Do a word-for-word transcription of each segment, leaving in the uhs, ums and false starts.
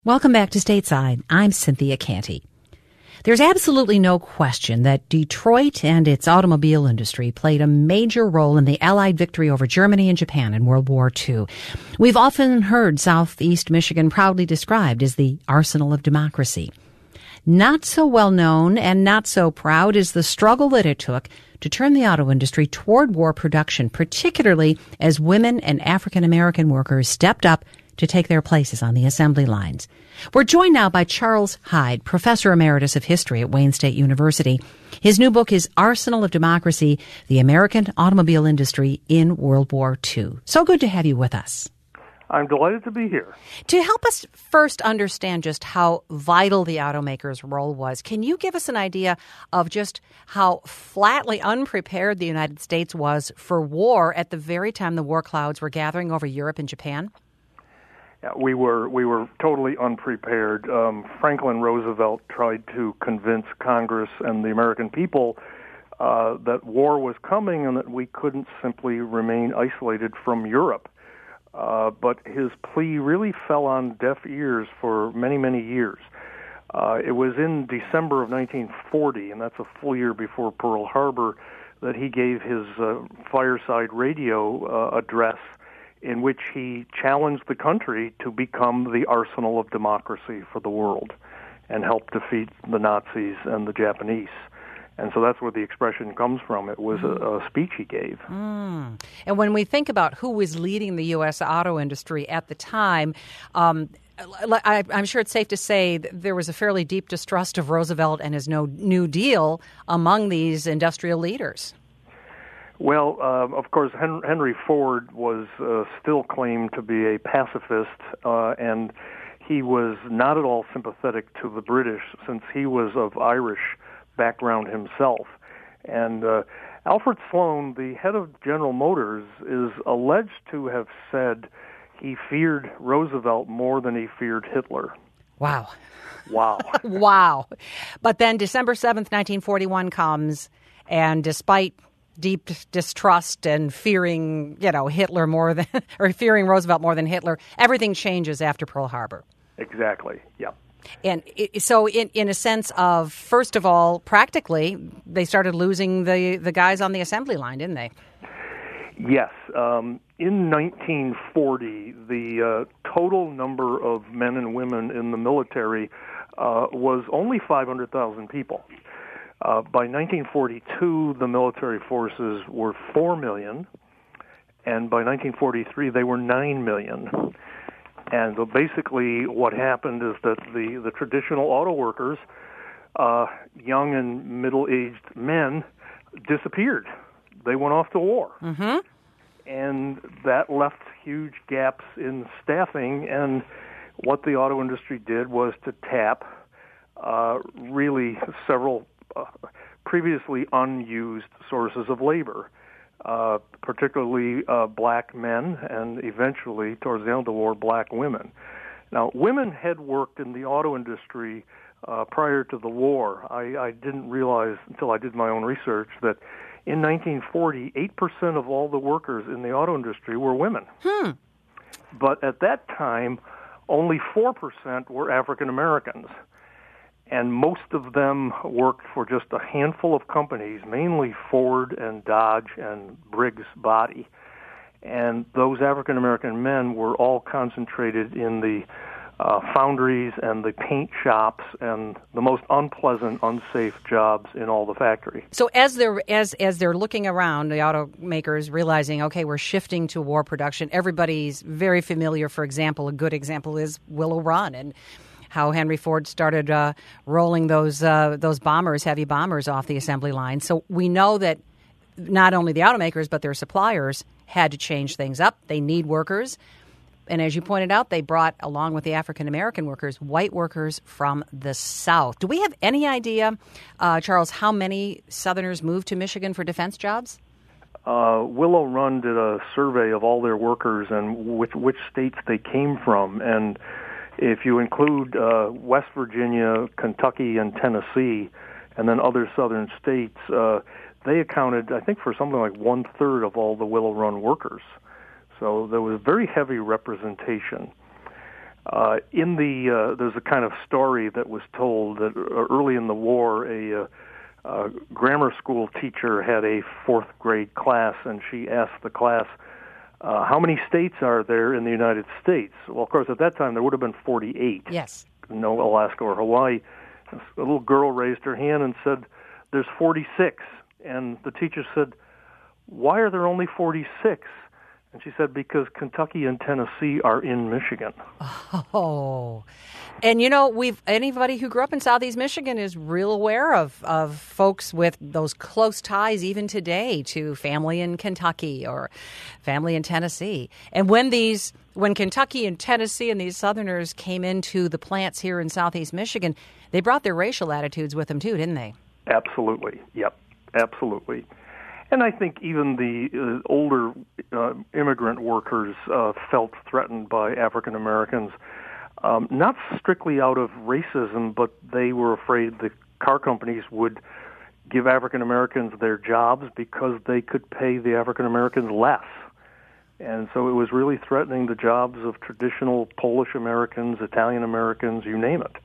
Welcome back to Stateside. I'm Cynthia Canty. There's absolutely no question that Detroit and its automobile industry played a major role in the Allied victory over Germany and Japan in World War Two. We've often heard Southeast Michigan proudly described as the arsenal of democracy. Not so well known and not so proud is the struggle that it took to turn the auto industry toward war production, particularly as women and African American workers stepped up to take their places on the assembly lines. We're joined now by Charles Hyde, Professor Emeritus of History at Wayne State University. His new book is Arsenal of Democracy, The American Automobile Industry in World War Two. So good to have you with us. I'm delighted to be here. To help us first understand just how vital the automakers' role was, can you give us an idea of just how flatly unprepared the United States was for war at the very time the war clouds were gathering over Europe and Japan? Yeah, we were we were totally unprepared. Um, Franklin Roosevelt tried to convince Congress and the American people uh, that war was coming and that we couldn't simply remain isolated from Europe. Uh, but his plea really fell on deaf ears for many, many years. Uh, it was in December of nineteen forty, and that's a full year before Pearl Harbor, that he gave his uh, fireside radio uh, address in which he challenged the country to become the arsenal of democracy for the world and help defeat the Nazis and the Japanese. And so that's where the expression comes from. It was a, a speech he gave. Mm. And when we think about who was leading the U S auto industry at the time, um, I, I'm sure it's safe to say that there was a fairly deep distrust of Roosevelt and his no, New Deal among these industrial leaders. Well, uh, of course, Hen- Henry Ford was uh, still claimed to be a pacifist, uh, and he was not at all sympathetic to the British since he was of Irish background himself. And uh, Alfred Sloan, the head of General Motors, is alleged to have said he feared Roosevelt more than he feared Hitler. Wow. Wow. Wow. But then December seventh, nineteen forty-one comes, and despite deep distrust and fearing, you know, Hitler more than, or fearing Roosevelt more than Hitler, everything changes after Pearl Harbor. Exactly, yeah. And it, so in, in a sense of, first of all, practically, they started losing the, the guys on the assembly line, didn't they? Yes. Um, in nineteen forty, the uh, total number of men and women in the military uh, was only five hundred thousand people. Uh, by nineteen forty-two, the military forces were four million, and by nineteen forty-three, they were nine million. And so basically what happened is that the, the traditional auto workers, uh, young and middle-aged men, disappeared. They went off to war. Mm-hmm. And that left huge gaps in staffing, and what the auto industry did was to tap uh, really several uh, previously unused sources of labor. Uh, particularly uh, black men, and eventually, towards the end of the war, black women. Now, women had worked in the auto industry uh, prior to the war. I, I didn't realize until I did my own research that in nineteen forty, eight percent of all the workers in the auto industry were women. Hmm. But at that time, only four percent were African Americans. And most of them worked for just a handful of companies, mainly Ford and Dodge and Briggs Body. And those African-American men were all concentrated in the uh, foundries and the paint shops and the most unpleasant, unsafe jobs in all the factory. So as they're as as they're looking around, the automakers realizing, okay, we're shifting to war production. Everybody's very familiar. For example, a good example is Willow Run and how Henry Ford started uh, rolling those uh, those bombers, heavy bombers, off the assembly line. So we know that not only the automakers, but their suppliers had to change things up. They need workers. And as you pointed out, they brought, along with the African-American workers, white workers from the South. Do we have any idea, uh, Charles, how many Southerners moved to Michigan for defense jobs? Uh, Willow Run did a survey of all their workers and which, which states they came from. And if you include uh, West Virginia, Kentucky, and Tennessee, and then other southern states, uh, they accounted, I think, for something like one-third of all the Willow Run workers. So there was very heavy representation. Uh, in the uh, there's a kind of story that was told that early in the war, a, uh, a grammar school teacher had a fourth grade class, and she asked the class, uh, "How many states are there in the United States?" Well, of course, at that time there would have been forty-eight. Yes. No Alaska or Hawaii. A little girl raised her hand and said, "There's forty-six." And the teacher said, "Why are there only forty-six?" And she said, "Because Kentucky and Tennessee are in Michigan." Oh, and you know, we've anybody who grew up in Southeast Michigan is real aware of, of folks with those close ties even today to family in Kentucky or family in Tennessee. And when these, when Kentucky and Tennessee and these Southerners came into the plants here in Southeast Michigan, they brought their racial attitudes with them too, didn't they? Absolutely. Yep. Absolutely. And I think even the uh, older uh, immigrant workers uh, felt threatened by African Americans, um, not strictly out of racism, but they were afraid the car companies would give African Americans their jobs because they could pay the African Americans less. And so it was really threatening the jobs of traditional Polish Americans, Italian Americans, you name it.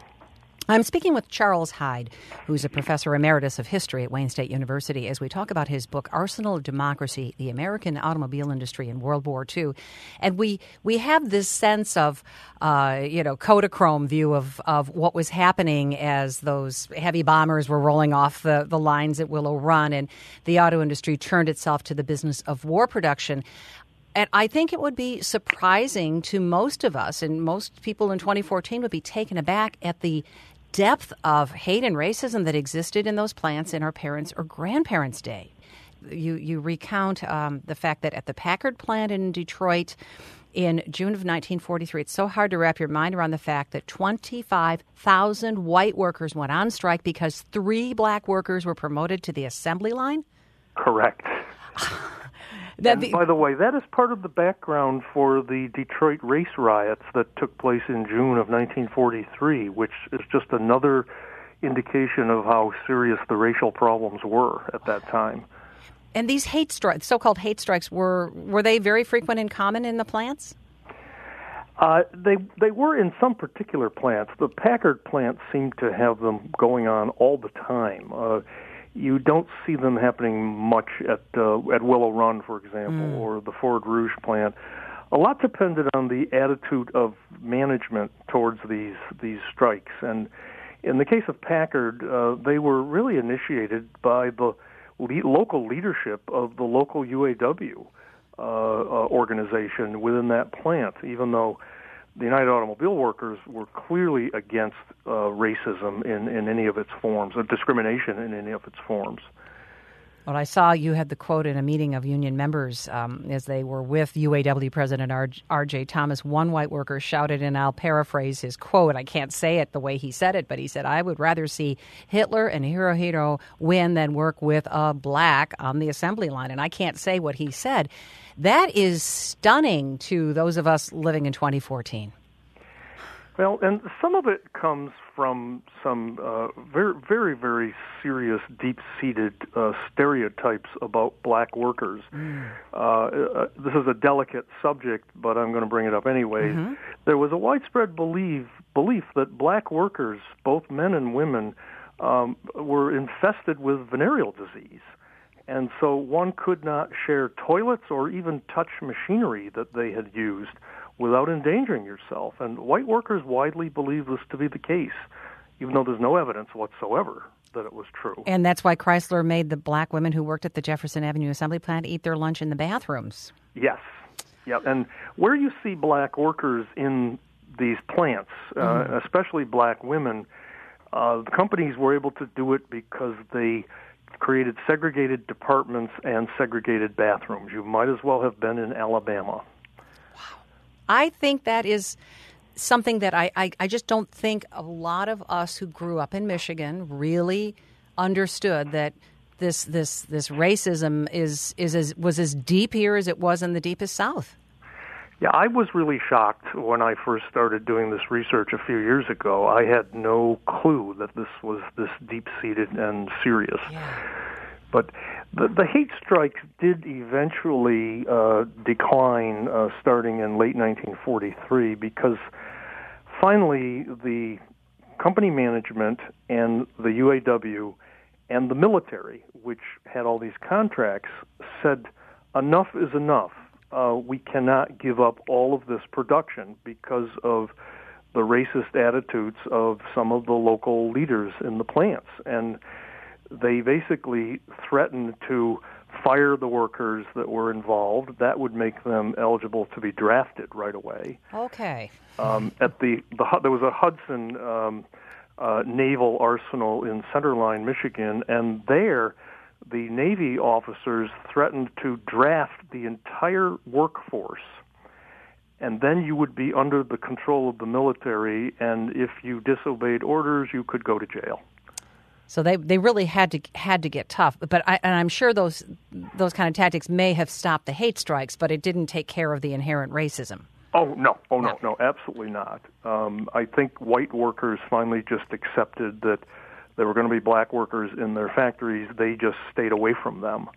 I'm speaking with Charles Hyde, who's a professor emeritus of history at Wayne State University, as we talk about his book, Arsenal of Democracy, The American Automobile Industry in World War Two. And we we have this sense of, uh, you know, Kodachrome view of, of what was happening as those heavy bombers were rolling off the, the lines at Willow Run, and the auto industry turned itself to the business of war production. And I think it would be surprising to most of us, and most people in twenty fourteen would be taken aback at the depth of hate and racism that existed in those plants in our parents' or grandparents' day. You you recount um, the fact that at the Packard plant in Detroit in June of nineteen forty-three, it's so hard to wrap your mind around the fact that twenty-five thousand white workers went on strike because three black workers were promoted to the assembly line? Correct. And by the way, that is part of the background for the Detroit race riots that took place in June of nineteen forty-three, which is just another indication of how serious the racial problems were at that time. And these hate strikes, so-called hate strikes, were were they very frequent and common in the plants? Uh, they they were in some particular plants. The Packard plant seemed to have them going on all the time. Uh, You don't see them happening much at uh, at Willow Run, for example, mm. or the Ford Rouge plant. A lot depended on the attitude of management towards these these strikes. And in the case of Packard, uh, they were really initiated by the le- local leadership of the local U A W uh, uh, organization within that plant, even though the United Automobile Workers were clearly against uh, racism in, in any of its forms, or discrimination in any of its forms. Well, I saw you had the quote in a meeting of union members um, as they were with U A W President R J Thomas. One white worker shouted, and I'll paraphrase his quote, I can't say it the way he said it, but he said, "I would rather see Hitler and Hirohito win than work with a black on the assembly line." And I can't say what he said. That is stunning to those of us living in twenty fourteen. Well, and some of it comes from some uh, very, very, very serious, deep-seated uh, stereotypes about black workers. Mm. Uh, uh, this is a delicate subject, but I'm going to bring it up anyways. Mm-hmm. There was a widespread belief belief that black workers, both men and women, um, were infested with venereal disease. And so one could not share toilets or even touch machinery that they had used without endangering yourself. And white workers widely believe this to be the case, even though there's no evidence whatsoever that it was true. And that's why Chrysler made the black women who worked at the Jefferson Avenue assembly plant eat their lunch in the bathrooms. Yes. Yeah. And where you see black workers in these plants, mm-hmm. uh, especially black women, uh, the companies were able to do it because they created segregated departments and segregated bathrooms. You might as well have been in Alabama. I think that is something that I, I, I just don't think a lot of us who grew up in Michigan really understood, that this this this racism is is as was as deep here as it was in the deepest South. Yeah, I was really shocked when I first started doing this research a few years ago. I had no clue that this was this deep-seated and serious. Yeah. But the, the hate strikes did eventually uh, decline uh, starting in late nineteen forty-three because finally the company management and the U A W and the military, which had all these contracts, said enough is enough. Uh, we cannot give up all of this production because of the racist attitudes of some of the local leaders in the plants. And they basically threatened to fire the workers that were involved. That would make them eligible to be drafted right away. Okay. Um, at the, the there was a Hudson um, uh, naval arsenal in Centerline, Michigan, and there the Navy officers threatened to draft the entire workforce, and then you would be under the control of the military, and if you disobeyed orders, you could go to jail. So they, they really had to had to get tough, but I, and I'm sure those those kind of tactics may have stopped the hate strikes, but it didn't take care of the inherent racism. Oh no! Oh no! No, absolutely not. Um, I think white workers finally just accepted that there were going to be black workers in their factories. They just stayed away from them,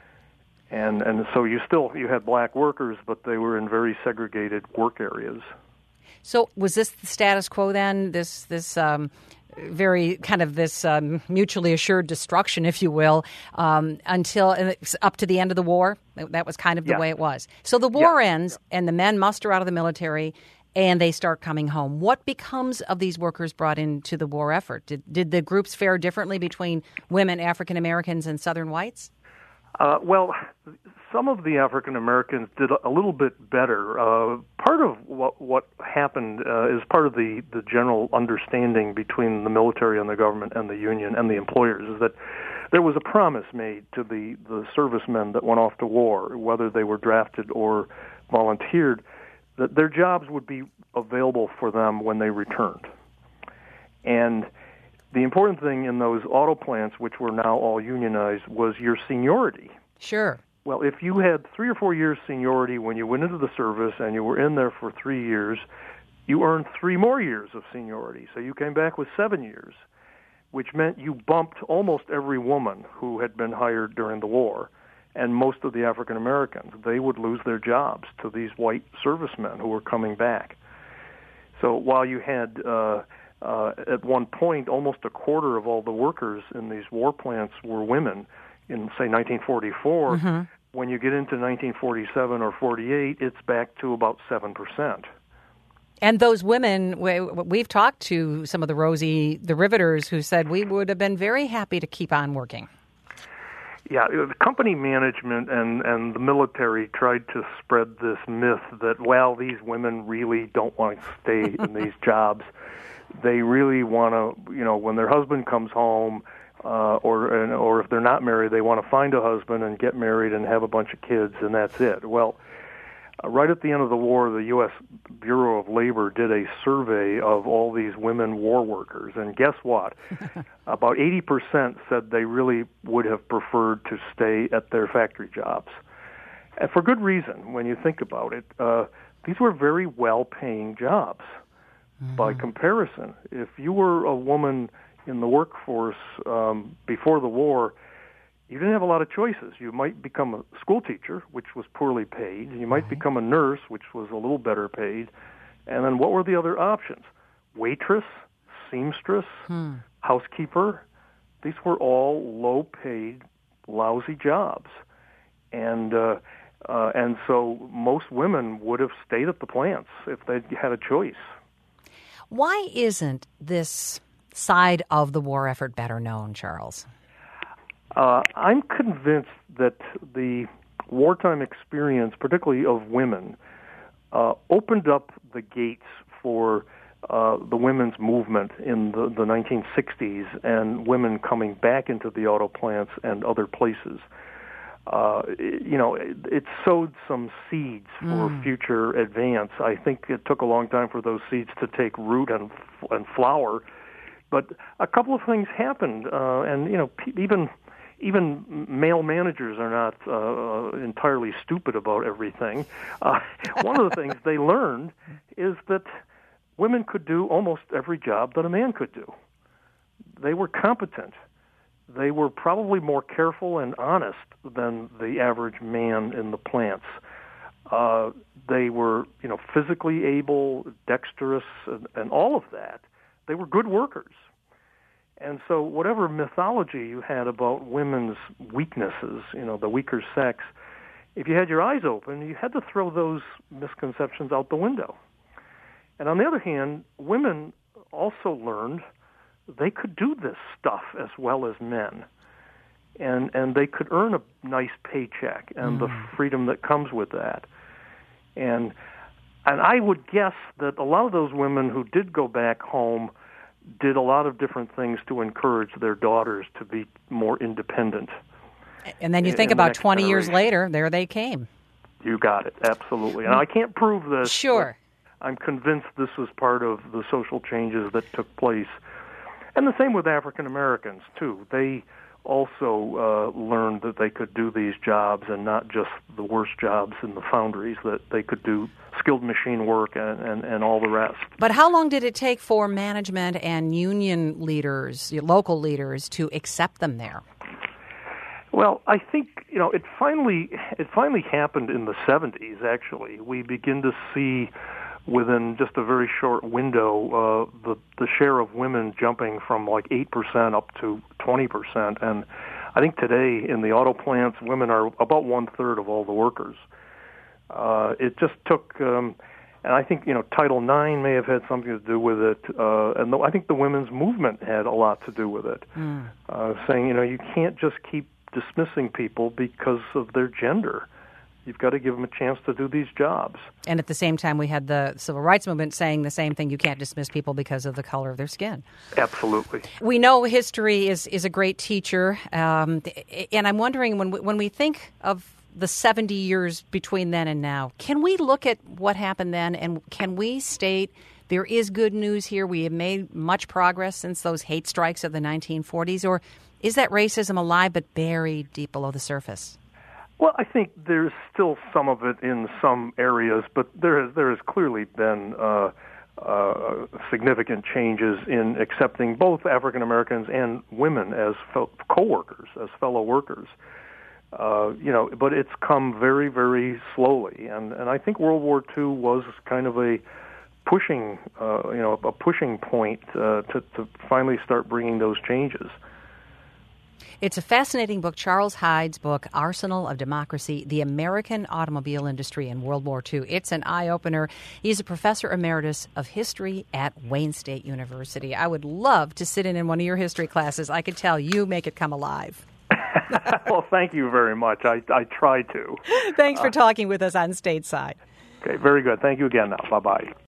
and and so you still you had black workers, but they were in very segregated work areas. So was this the status quo then? This this. Um very kind of this um, mutually assured destruction, if you will, um, until up to the end of the war. That was kind of the yeah. way it was. So the war yeah. ends, yeah. and the men muster out of the military, and they start coming home. What becomes of these workers brought into the war effort? Did, did the groups fare differently between women, African Americans, and Southern whites? Uh, well, some of the African Americans did a little bit better. Uh, part of what what happened uh, is part of the, the general understanding between the military and the government and the union and the employers is that there was a promise made to the, the servicemen that went off to war, whether they were drafted or volunteered, that their jobs would be available for them when they returned. And the important thing in those auto plants, which were now all unionized, was your seniority. Sure. Well, if you had three or four years seniority when you went into the service and you were in there for three years, you earned three more years of seniority. So you came back with seven years, which meant you bumped almost every woman who had been hired during the war, and most of the African Americans. They would lose their jobs to these white servicemen who were coming back. So while you had... Uh, Uh, at one point, almost a quarter of all the workers in these war plants were women in, say, nineteen forty-four. Mm-hmm. When you get into nineteen forty-seven or forty-eight, it's back to about seven percent. And those women, we, we've talked to some of the Rosie, the Riveters, who said we would have been very happy to keep on working. Yeah, the company management and, and the military tried to spread this myth that, well, these women really don't want to stay in these jobs. They really want to, you know, when their husband comes home, uh, or and, or if they're not married, they want to find a husband and get married and have a bunch of kids, and that's it. Well, uh, right at the end of the war, the U S Bureau of Labor did a survey of all these women war workers, and guess what? About eighty percent said they really would have preferred to stay at their factory jobs. And for good reason, when you think about it. Uh, these were very well-paying jobs. Mm-hmm. By comparison, if you were a woman in the workforce um, before the war, you didn't have a lot of choices. You might become a school teacher, which was poorly paid. You might right. become a nurse, which was a little better paid. And then what were the other options? Waitress, seamstress, hmm. housekeeper. These were all low-paid, lousy jobs. And uh, uh, and so most women would have stayed at the plants if they had a choice. Why isn't this side of the war effort better known, Charles? Uh, I'm convinced that the wartime experience, particularly of women, uh, opened up the gates for uh, the women's movement in the, the nineteen sixties and women coming back into the auto plants and other places. Uh, you know, it, it sowed some seeds for mm. future advance. I think it took a long time for those seeds to take root and and flower, but a couple of things happened, uh, and you know, even even male managers are not uh, entirely stupid about everything. Uh, one of the things they learned is that women could do almost every job that a man could do. They were competent. they were probably more careful and honest than the average man in the plants. Uh, they were, you know, physically able, dexterous, and, and all of that. They were good workers. And so whatever mythology you had about women's weaknesses, you know, the weaker sex, if you had your eyes open, you had to throw those misconceptions out the window. And on the other hand, women also learned they could do this stuff as well as men. And and they could earn a nice paycheck and mm. the freedom that comes with that. And and I would guess that a lot of those women who did go back home did a lot of different things to encourage their daughters to be more independent. And then you think about twenty years later, there they came. You got it, absolutely. And I can't prove this. Sure. I'm convinced this was part of the social changes that took place. And the same with African Americans, too. They also uh, learned that they could do these jobs and not just the worst jobs in the foundries, that they could do skilled machine work and, and, and all the rest. But how long did it take for management and union leaders, local leaders, to accept them there? Well, I think, you know, it finally it finally happened in the seventies, actually. We begin to see within just a very short window uh, the, the share of women jumping from like eight percent up to twenty percent. And I think today in the auto plants, women are about one-third of all the workers. Uh, it just took, um, and I think, you know, Title nine may have had something to do with it, uh, and the, I think the women's movement had a lot to do with it, mm. uh, saying, you know, you can't just keep dismissing people because of their gender. You've got to give them a chance to do these jobs. And at the same time, we had the civil rights movement saying the same thing. You can't dismiss people because of the color of their skin. Absolutely. We know history is, is a great teacher. Um, and I'm wondering, when we, when we think of the seventy years between then and now, can we look at what happened then and can we state there is good news here? We have made much progress since those hate strikes of the nineteen forties. Or is that racism alive but buried deep below the surface? Well, I think there's still some of it in some areas, but there has there has clearly been uh, uh, significant changes in accepting both African Americans and women as fel- co-workers, as fellow workers. Uh, you know, but it's come very, very slowly, and and I think World War Two was kind of a pushing, uh, you know, a pushing point uh, to to finally start bringing those changes. It's a fascinating book, Charles Hyde's book, Arsenal of Democracy, The American Automobile Industry in World War Two. It's an eye-opener. He's a professor emeritus of history at Wayne State University. I would love to sit in in one of your history classes. I could tell you make it come alive. Well, thank you very much. I, I try to. Thanks for talking with us on Stateside. Okay, very good. Thank you again now. Bye-bye.